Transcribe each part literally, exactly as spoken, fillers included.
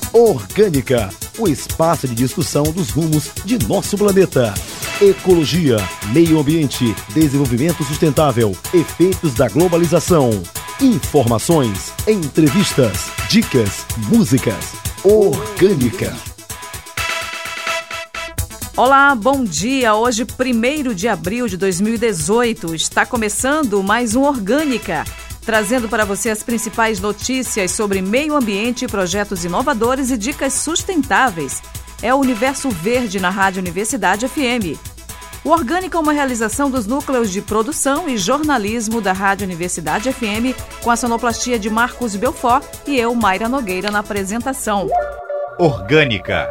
Orgânica, o espaço de discussão dos rumos de nosso planeta. Ecologia, meio ambiente, desenvolvimento sustentável, efeitos da globalização. Informações, entrevistas, dicas, músicas. Orgânica. Olá, bom dia. Hoje, primeiro de abril de dois mil e dezoito, está começando mais um Orgânica, trazendo para você as principais notícias sobre meio ambiente, projetos inovadores e dicas sustentáveis. É o Universo Verde na Rádio Universidade F M. O Orgânica é uma realização dos núcleos de produção e jornalismo da Rádio Universidade F M, com a sonoplastia de Marcos Belfort e eu, Mayra Nogueira, na apresentação. Orgânica.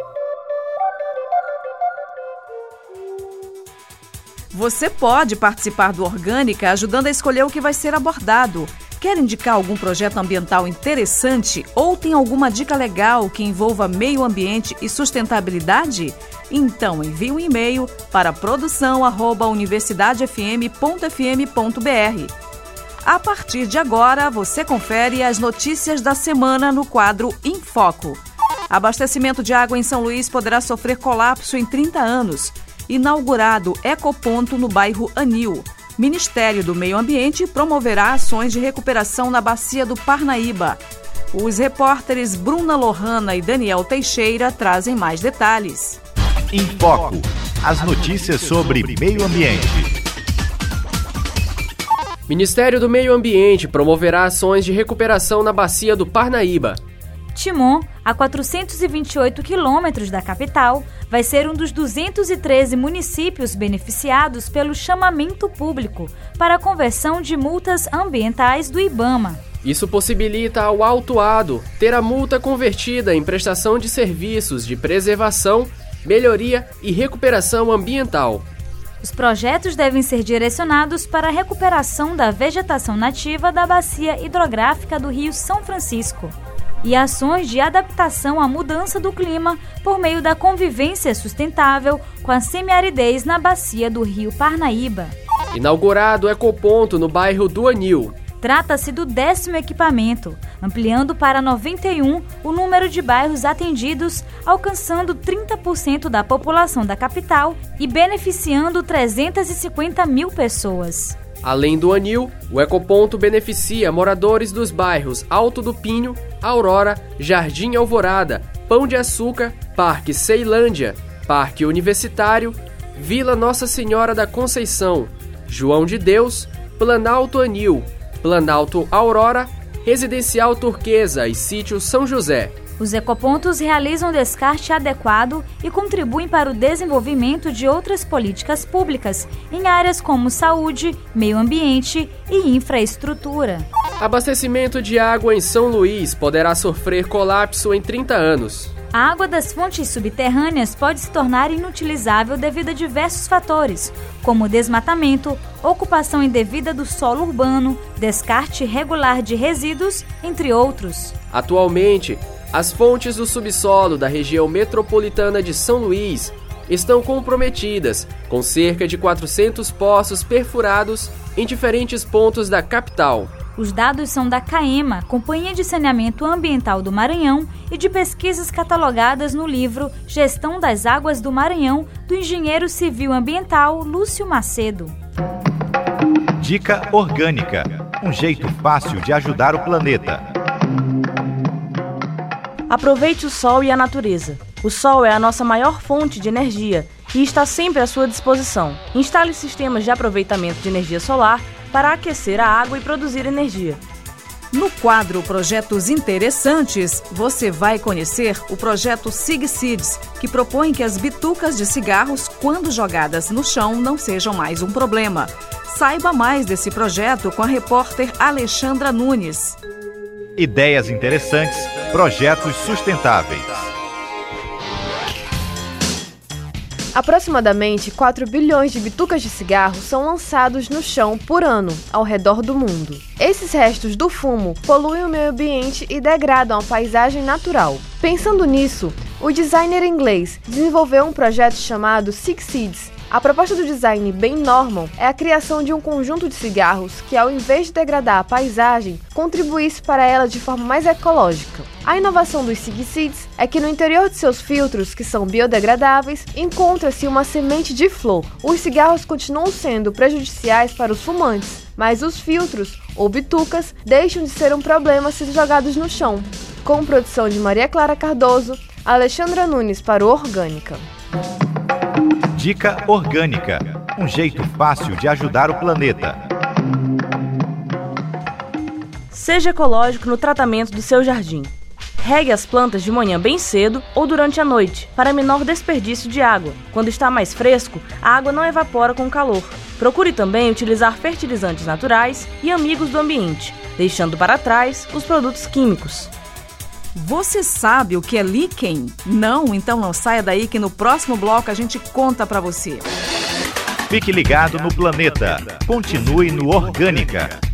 Você pode participar do Orgânica ajudando a escolher o que vai ser abordado. Quer indicar algum projeto ambiental interessante ou tem alguma dica legal que envolva meio ambiente e sustentabilidade? Então envie um e-mail para produção arroba universidade f m ponto f m ponto b r. A partir de agora, você confere as notícias da semana no quadro Em Foco. Abastecimento de água em São Luís poderá sofrer colapso em trinta anos. Inaugurado Ecoponto no bairro Anil. Ministério do Meio Ambiente promoverá ações de recuperação na bacia do Parnaíba. Os repórteres Bruna Lohana e Daniel Teixeira trazem mais detalhes. Em Foco, as notícias sobre meio ambiente. Ministério do Meio Ambiente promoverá ações de recuperação na bacia do Parnaíba. Timon, a quatrocentos e vinte e oito quilômetros da capital, vai ser um dos duzentos e treze municípios beneficiados pelo chamamento público para a conversão de multas ambientais do IBAMA. Isso possibilita ao autuado ter a multa convertida em prestação de serviços de preservação, melhoria e recuperação ambiental. Os projetos devem ser direcionados para a recuperação da vegetação nativa da bacia hidrográfica do Rio São Francisco e ações de adaptação à mudança do clima por meio da convivência sustentável com a semiaridez na bacia do Rio Parnaíba. Inaugurado Ecoponto no bairro do Anil. Trata-se do décimo equipamento, ampliando para noventa e um o número de bairros atendidos, alcançando trinta por cento da população da capital e beneficiando trezentas e cinquenta mil pessoas. Além do Anil, o Ecoponto beneficia moradores dos bairros Alto do Pinho, Aurora, Jardim Alvorada, Pão de Açúcar, Parque Ceilândia, Parque Universitário, Vila Nossa Senhora da Conceição, João de Deus, Planalto Anil, Planalto Aurora, Residencial Turquesa e Sítio São José. Os ecopontos realizam descarte adequado e contribuem para o desenvolvimento de outras políticas públicas em áreas como saúde, meio ambiente e infraestrutura. Abastecimento de água em São Luís poderá sofrer colapso em trinta anos. A água das fontes subterrâneas pode se tornar inutilizável devido a diversos fatores, como desmatamento, ocupação indevida do solo urbano, descarte irregular de resíduos, entre outros. Atualmente, as fontes do subsolo da região metropolitana de São Luís estão comprometidas, com cerca de quatrocentos poços perfurados em diferentes pontos da capital. Os dados são da CAEMA, Companhia de Saneamento Ambiental do Maranhão, e de pesquisas catalogadas no livro Gestão das Águas do Maranhão, do engenheiro civil ambiental Lúcio Macedo. Dica Orgânica, um jeito fácil de ajudar o planeta. Aproveite o sol e a natureza. O sol é a nossa maior fonte de energia e está sempre à sua disposição. Instale sistemas de aproveitamento de energia solar para aquecer a água e produzir energia. No quadro Projetos Interessantes, você vai conhecer o projeto SigSeeds, que propõe que as bitucas de cigarros, quando jogadas no chão, não sejam mais um problema. Saiba mais desse projeto com a repórter Alexandra Nunes. Ideias interessantes, projetos sustentáveis. Aproximadamente quatro bilhões de bitucas de cigarro são lançados no chão por ano, ao redor do mundo. Esses restos do fumo poluem o meio ambiente e degradam a paisagem natural. Pensando nisso, o designer inglês desenvolveu um projeto chamado SigSeeds, A proposta do design Ben Norman é a criação de um conjunto de cigarros que, ao invés de degradar a paisagem, contribuísse para ela de forma mais ecológica. A inovação dos Sigseeds é que no interior de seus filtros, que são biodegradáveis, encontra-se uma semente de flor. Os cigarros continuam sendo prejudiciais para os fumantes, mas os filtros, ou bitucas, deixam de ser um problema se jogados no chão. Com produção de Maria Clara Cardoso, Alexandra Nunes para o Orgânica. Dica Orgânica, um jeito fácil de ajudar o planeta. Seja ecológico no tratamento do seu jardim. Regue as plantas de manhã bem cedo ou durante a noite, para menor desperdício de água. Quando está mais fresco, a água não evapora com o calor. Procure também utilizar fertilizantes naturais e amigos do ambiente, deixando para trás os produtos químicos. Você sabe o que é líquen? Não? Então não saia daí que no próximo bloco a gente conta para você. Fique ligado no Planeta. Continue no Orgânica.